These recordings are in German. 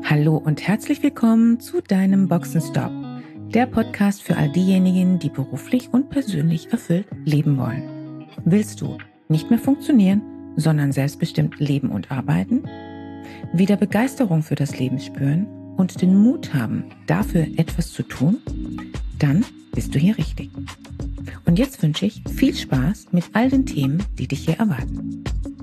Hallo und herzlich willkommen zu deinem Boxenstopp, der Podcast für all diejenigen, die beruflich und persönlich erfüllt leben wollen. Willst du nicht mehr funktionieren, sondern selbstbestimmt leben und arbeiten? Wieder Begeisterung für das Leben spüren und den Mut haben, dafür etwas zu tun? Dann bist du hier richtig. Und jetzt wünsche ich viel Spaß mit all den Themen, die dich hier erwarten.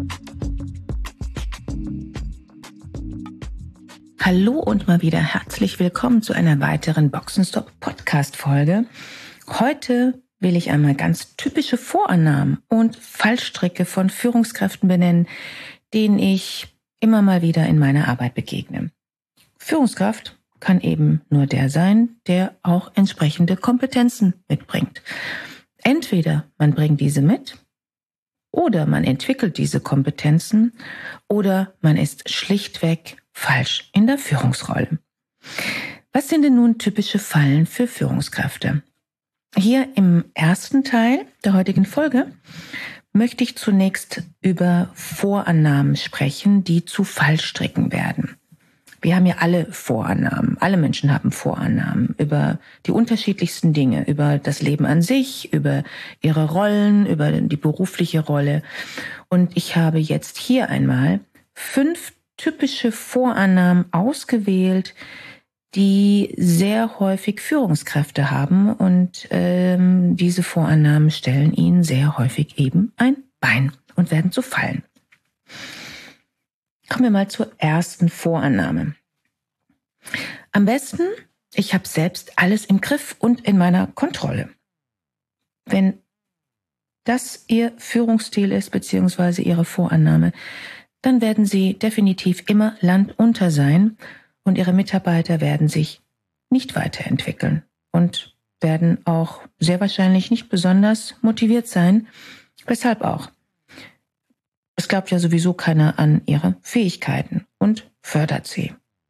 Hallo und mal wieder herzlich willkommen zu einer weiteren Boxenstopp-Podcast-Folge. Heute will ich einmal ganz typische Vorannahmen und Fallstricke von Führungskräften benennen, denen ich immer mal wieder in meiner Arbeit begegne. Führungskraft kann eben nur der sein, der auch entsprechende Kompetenzen mitbringt. Entweder man bringt diese mit, oder man entwickelt diese Kompetenzen, oder man ist schlichtweg falsch in der Führungsrolle. Was sind denn nun typische Fallen für Führungskräfte? Hier im ersten Teil der heutigen Folge möchte ich zunächst über Vorannahmen sprechen, die zu Fallstricken werden. Wir haben ja alle Vorannahmen. Alle Menschen haben Vorannahmen über die unterschiedlichsten Dinge, über das Leben an sich, über ihre Rollen, über die berufliche Rolle. Und ich habe jetzt hier einmal 5 typische Vorannahmen ausgewählt, die sehr häufig Führungskräfte haben, und diese Vorannahmen stellen ihnen sehr häufig eben ein Bein und werden zu Fallen. Kommen wir mal zur ersten Vorannahme. Am besten, ich habe selbst alles im Griff und in meiner Kontrolle. Wenn das Ihr Führungsstil ist, beziehungsweise Ihre Vorannahme, dann werden Sie definitiv immer landunter sein und Ihre Mitarbeiter werden sich nicht weiterentwickeln und werden auch sehr wahrscheinlich nicht besonders motiviert sein. Weshalb auch? Es glaubt ja sowieso keiner an ihre Fähigkeiten und fördert sie.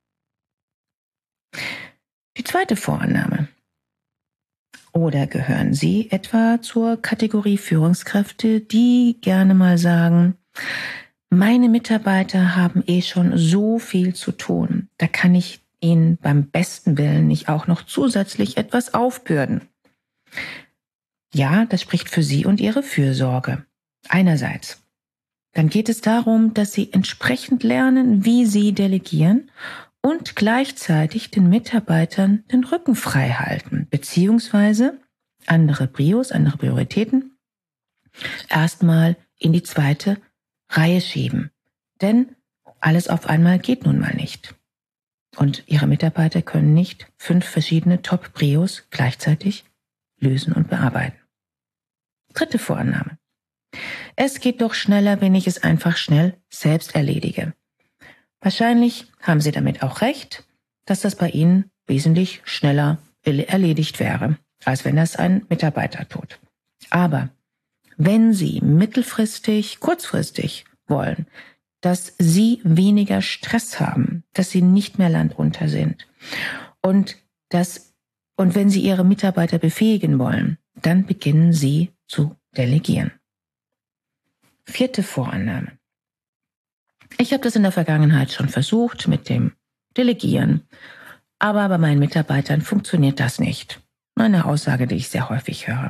Die zweite Vorannahme. Oder gehören Sie etwa zur Kategorie Führungskräfte, die gerne mal sagen, meine Mitarbeiter haben schon so viel zu tun, da kann ich ihnen beim besten Willen nicht auch noch zusätzlich etwas aufbürden. Ja, das spricht für Sie und Ihre Fürsorge. Einerseits. Dann geht es darum, dass Sie entsprechend lernen, wie Sie delegieren und gleichzeitig den Mitarbeitern den Rücken frei halten, beziehungsweise andere Prios, andere Prioritäten erstmal in die zweite Reihe schieben. Denn alles auf einmal geht nun mal nicht. Und Ihre Mitarbeiter können nicht 5 verschiedene Top-Prios gleichzeitig lösen und bearbeiten. Dritte Vorannahme. Es geht doch schneller, wenn ich es einfach schnell selbst erledige. Wahrscheinlich haben Sie damit auch recht, dass das bei Ihnen wesentlich schneller erledigt wäre, als wenn das ein Mitarbeiter tut. Aber wenn Sie mittelfristig, kurzfristig wollen, dass Sie weniger Stress haben, dass Sie nicht mehr landunter sind und wenn Sie Ihre Mitarbeiter befähigen wollen, dann beginnen Sie zu delegieren. 4. Vorannahme. Ich habe das in der Vergangenheit schon versucht mit dem Delegieren, aber bei meinen Mitarbeitern funktioniert das nicht. Eine Aussage, die ich sehr häufig höre.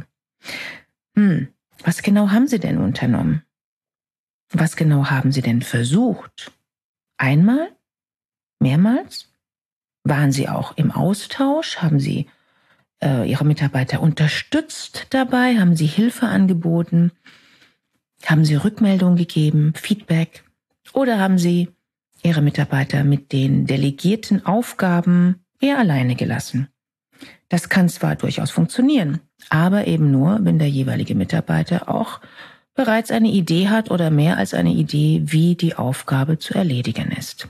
Was genau haben Sie denn unternommen? Was genau haben Sie denn versucht? Einmal? Mehrmals? Waren Sie auch im Austausch? Haben Sie Ihre Mitarbeiter unterstützt dabei? Haben Sie Hilfe angeboten? Haben Sie Rückmeldung gegeben, Feedback? Oder haben Sie Ihre Mitarbeiter mit den delegierten Aufgaben eher alleine gelassen? Das kann zwar durchaus funktionieren, aber eben nur, wenn der jeweilige Mitarbeiter auch bereits eine Idee hat oder mehr als eine Idee, wie die Aufgabe zu erledigen ist.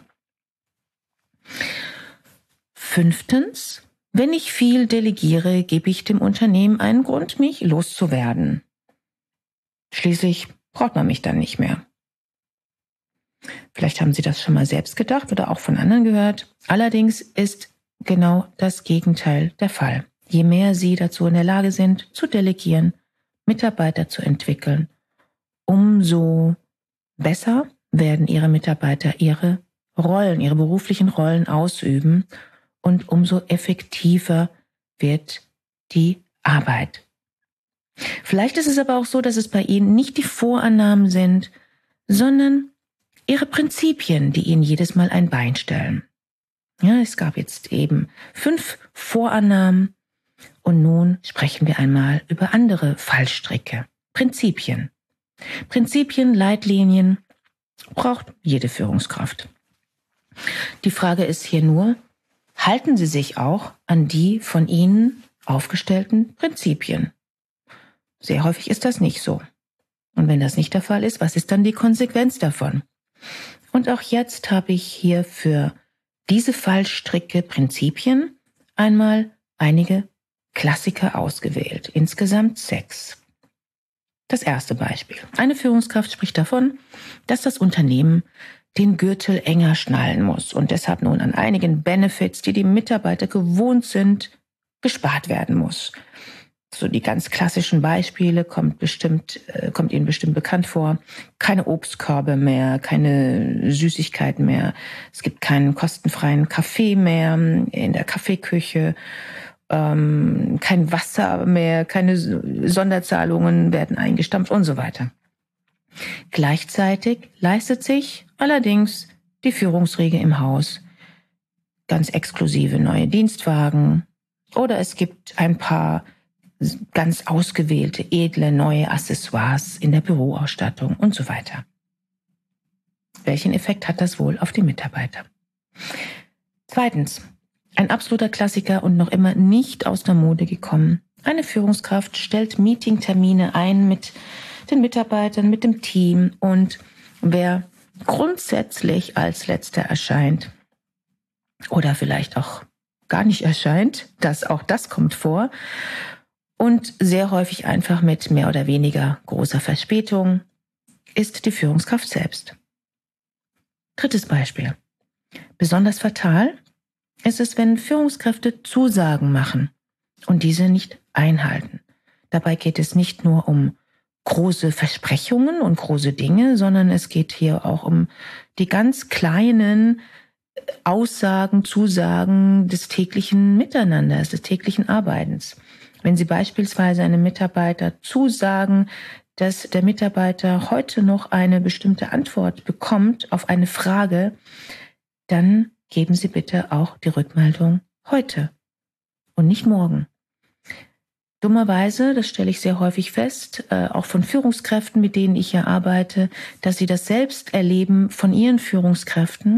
5. Wenn ich viel delegiere, gebe ich dem Unternehmen einen Grund, mich loszuwerden. Schließlich braucht man mich dann nicht mehr. Vielleicht haben Sie das schon mal selbst gedacht oder auch von anderen gehört. Allerdings ist genau das Gegenteil der Fall. Je mehr Sie dazu in der Lage sind, zu delegieren, Mitarbeiter zu entwickeln, umso besser werden Ihre Mitarbeiter ihre Rollen, ihre beruflichen Rollen ausüben und umso effektiver wird die Arbeit. Vielleicht ist es aber auch so, dass es bei Ihnen nicht die Vorannahmen sind, sondern Ihre Prinzipien, die Ihnen jedes Mal ein Bein stellen. Ja, es gab jetzt eben 5 Vorannahmen und nun sprechen wir einmal über andere Fallstricke. Prinzipien. Prinzipien, Leitlinien braucht jede Führungskraft. Die Frage ist hier nur, halten Sie sich auch an die von Ihnen aufgestellten Prinzipien? Sehr häufig ist das nicht so. Und wenn das nicht der Fall ist, was ist dann die Konsequenz davon? Und auch jetzt habe ich hier für diese Fallstricke, Prinzipien, einmal einige Klassiker ausgewählt. Insgesamt 6. Das erste Beispiel. Eine Führungskraft spricht davon, dass das Unternehmen den Gürtel enger schnallen muss und deshalb nun an einigen Benefits, die die Mitarbeiter gewohnt sind, gespart werden muss. So die ganz klassischen Beispiele kommt Ihnen bestimmt bekannt vor. Keine Obstkörbe mehr, keine Süßigkeiten mehr. Es gibt keinen kostenfreien Kaffee mehr in der Kaffeeküche. Kein Wasser mehr, keine Sonderzahlungen werden eingestampft und so weiter. Gleichzeitig leistet sich allerdings die Führungsriege im Haus ganz exklusive neue Dienstwagen oder es gibt ein paar ganz ausgewählte, edle neue Accessoires in der Büroausstattung und so weiter. Welchen Effekt hat das wohl auf die Mitarbeiter? Zweitens, ein absoluter Klassiker und noch immer nicht aus der Mode gekommen. Eine Führungskraft stellt Meetingtermine ein mit den Mitarbeitern, mit dem Team und wer grundsätzlich als Letzter erscheint oder vielleicht auch gar nicht erscheint, auch das kommt vor und sehr häufig einfach mit mehr oder weniger großer Verspätung, ist die Führungskraft selbst. Drittes Beispiel. Besonders fatal ist es, wenn Führungskräfte Zusagen machen und diese nicht einhalten. Dabei geht es nicht nur um große Versprechungen und große Dinge, sondern es geht hier auch um die ganz kleinen Aussagen, Zusagen des täglichen Miteinanders, des täglichen Arbeitens. Wenn Sie beispielsweise einem Mitarbeiter zusagen, dass der Mitarbeiter heute noch eine bestimmte Antwort bekommt auf eine Frage, dann geben Sie bitte auch die Rückmeldung heute und nicht morgen. Dummerweise, das stelle ich sehr häufig fest, auch von Führungskräften, mit denen ich ja arbeite, dass sie das selbst erleben von ihren Führungskräften,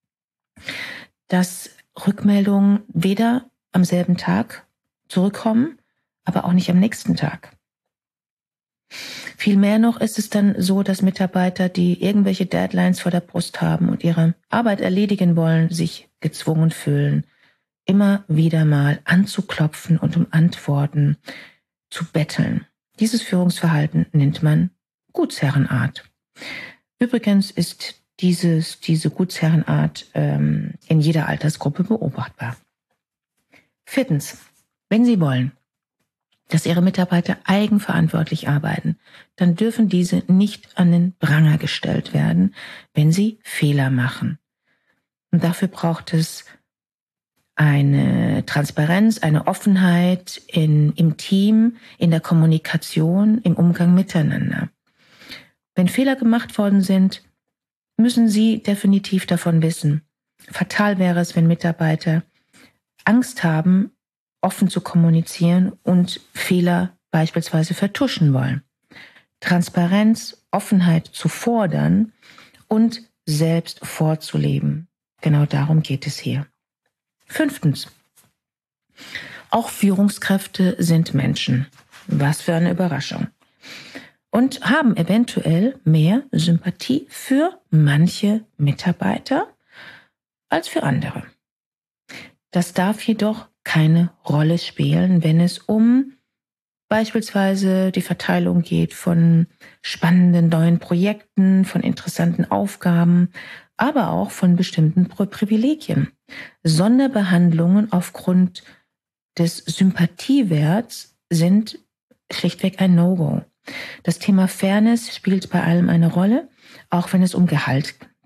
dass Rückmeldungen weder am selben Tag zurückkommen, aber auch nicht am nächsten Tag. Vielmehr noch ist es dann so, dass Mitarbeiter, die irgendwelche Deadlines vor der Brust haben und ihre Arbeit erledigen wollen, sich gezwungen fühlen, immer wieder mal anzuklopfen und um Antworten zu betteln. Dieses Führungsverhalten nennt man Gutsherrenart. Übrigens ist diese Gutsherrenart in jeder Altersgruppe beobachtbar. Viertens, wenn Sie wollen, dass Ihre Mitarbeiter eigenverantwortlich arbeiten, dann dürfen diese nicht an den Pranger gestellt werden, wenn sie Fehler machen. Und dafür braucht es eine Transparenz, eine Offenheit im Team, in der Kommunikation, im Umgang miteinander. Wenn Fehler gemacht worden sind, müssen Sie definitiv davon wissen. Fatal wäre es, wenn Mitarbeiter Angst haben, offen zu kommunizieren und Fehler beispielsweise vertuschen wollen. Transparenz, Offenheit zu fordern und selbst vorzuleben. Genau darum geht es hier. Fünftens. Auch Führungskräfte sind Menschen. Was für eine Überraschung. Und haben eventuell mehr Sympathie für manche Mitarbeiter als für andere. Das darf jedoch keine Rolle spielen, wenn es um beispielsweise die Verteilung geht von spannenden neuen Projekten, von interessanten Aufgaben, aber auch von bestimmten Privilegien. Sonderbehandlungen aufgrund des Sympathiewerts sind schlichtweg ein No-Go. Das Thema Fairness spielt bei allem eine Rolle, auch wenn es um Gehalt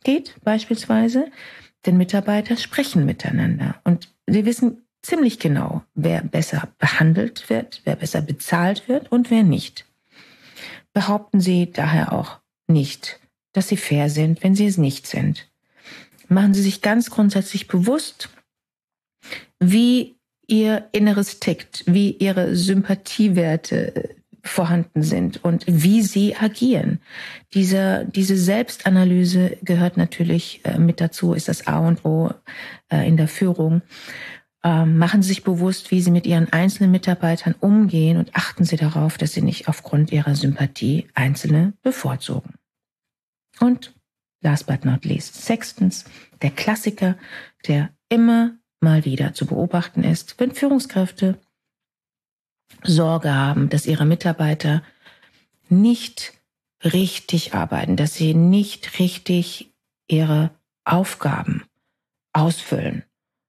geht beispielsweise, denn Mitarbeiter sprechen miteinander und sie wissen ziemlich genau, wer besser behandelt wird, wer besser bezahlt wird und wer nicht. Behaupten Sie daher auch nicht, dass Sie fair sind, wenn Sie es nicht sind. Machen Sie sich ganz grundsätzlich bewusst, wie Ihr Inneres tickt, wie Ihre Sympathiewerte vorhanden sind und wie Sie agieren. Diese Selbstanalyse gehört natürlich mit dazu, ist das A und O in der Führung. Machen Sie sich bewusst, wie Sie mit Ihren einzelnen Mitarbeitern umgehen und achten Sie darauf, dass Sie nicht aufgrund Ihrer Sympathie Einzelne bevorzugen. Und last but not least, sechstens, der Klassiker, der immer mal wieder zu beobachten ist, wenn Führungskräfte Sorge haben, dass ihre Mitarbeiter nicht richtig arbeiten, dass sie nicht richtig ihre Aufgaben ausfüllen.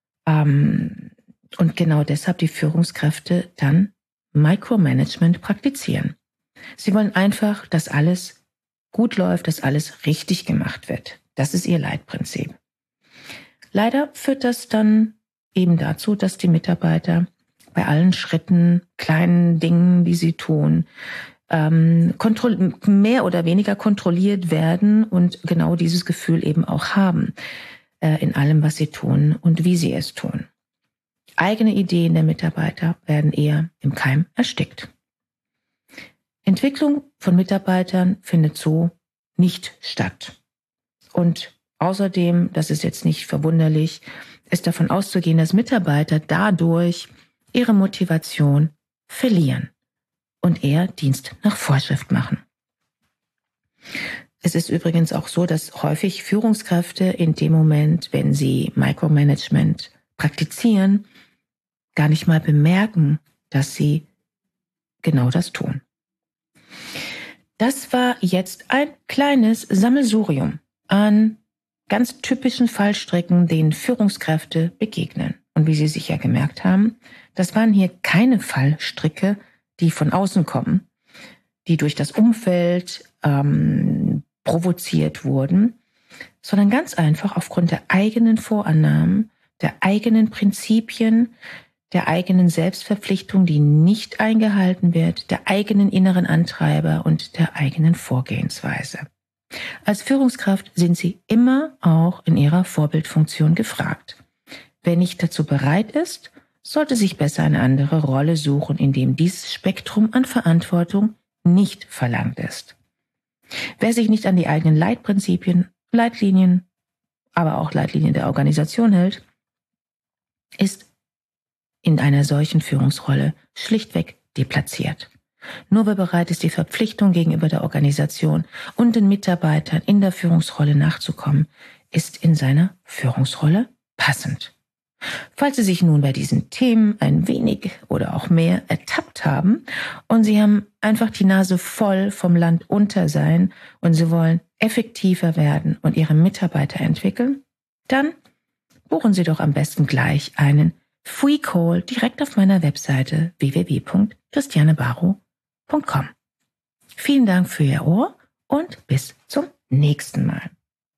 Und genau deshalb die Führungskräfte dann Micromanagement praktizieren. Sie wollen einfach, dass alles gut läuft, dass alles richtig gemacht wird. Das ist ihr Leitprinzip. Leider führt das dann eben dazu, dass die Mitarbeiter bei allen Schritten, kleinen Dingen, die sie tun, mehr oder weniger kontrolliert werden und genau dieses Gefühl eben auch haben in allem, was sie tun und wie sie es tun. Eigene Ideen der Mitarbeiter werden eher im Keim erstickt. Entwicklung von Mitarbeitern findet so nicht statt. Und außerdem, das ist jetzt nicht verwunderlich, ist davon auszugehen, dass Mitarbeiter dadurch ihre Motivation verlieren und eher Dienst nach Vorschrift machen. Es ist übrigens auch so, dass häufig Führungskräfte in dem Moment, wenn sie Micromanagement praktizieren, gar nicht mal bemerken, dass sie genau das tun. Das war jetzt ein kleines Sammelsurium an ganz typischen Fallstricken, denen Führungskräfte begegnen. Und wie Sie sicher gemerkt haben, das waren hier keine Fallstricke, die von außen kommen, die durch das Umfeld provoziert wurden, sondern ganz einfach aufgrund der eigenen Vorannahmen, der eigenen Prinzipien, der eigenen Selbstverpflichtung, die nicht eingehalten wird, der eigenen inneren Antreiber und der eigenen Vorgehensweise. Als Führungskraft sind Sie immer auch in Ihrer Vorbildfunktion gefragt. Wer nicht dazu bereit ist, sollte sich besser eine andere Rolle suchen, in dem dieses Spektrum an Verantwortung nicht verlangt ist. Wer sich nicht an die eigenen Leitprinzipien, Leitlinien, aber auch Leitlinien der Organisation hält, ist in einer solchen Führungsrolle schlichtweg deplatziert. Nur wer bereit ist, die Verpflichtung gegenüber der Organisation und den Mitarbeitern in der Führungsrolle nachzukommen, ist in seiner Führungsrolle passend. Falls Sie sich nun bei diesen Themen ein wenig oder auch mehr ertappt haben und Sie haben einfach die Nase voll vom Land unter sein und Sie wollen effektiver werden und Ihre Mitarbeiter entwickeln, dann buchen Sie doch am besten gleich einen Free Call direkt auf meiner Webseite www.christianebaro.com. Vielen Dank für Ihr Ohr und bis zum nächsten Mal.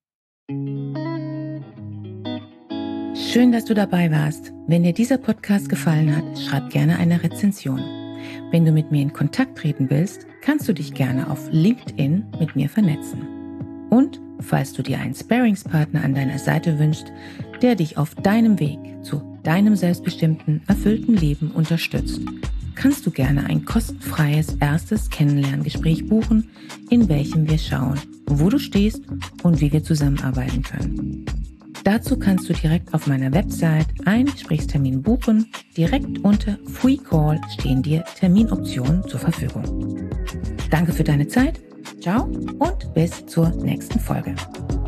Schön, dass du dabei warst. Wenn dir dieser Podcast gefallen hat, schreib gerne eine Rezension. Wenn du mit mir in Kontakt treten willst, kannst du dich gerne auf LinkedIn mit mir vernetzen. Und falls du dir einen Sparringspartner an deiner Seite wünschst, der dich auf deinem Weg zu deinem selbstbestimmten, erfüllten Leben unterstützt, kannst du gerne ein kostenfreies erstes Kennenlerngespräch buchen, in welchem wir schauen, wo du stehst und wie wir zusammenarbeiten können. Dazu kannst du direkt auf meiner Website einen Gesprächstermin buchen. Direkt unter Free Call stehen dir Terminoptionen zur Verfügung. Danke für deine Zeit. Ciao und bis zur nächsten Folge.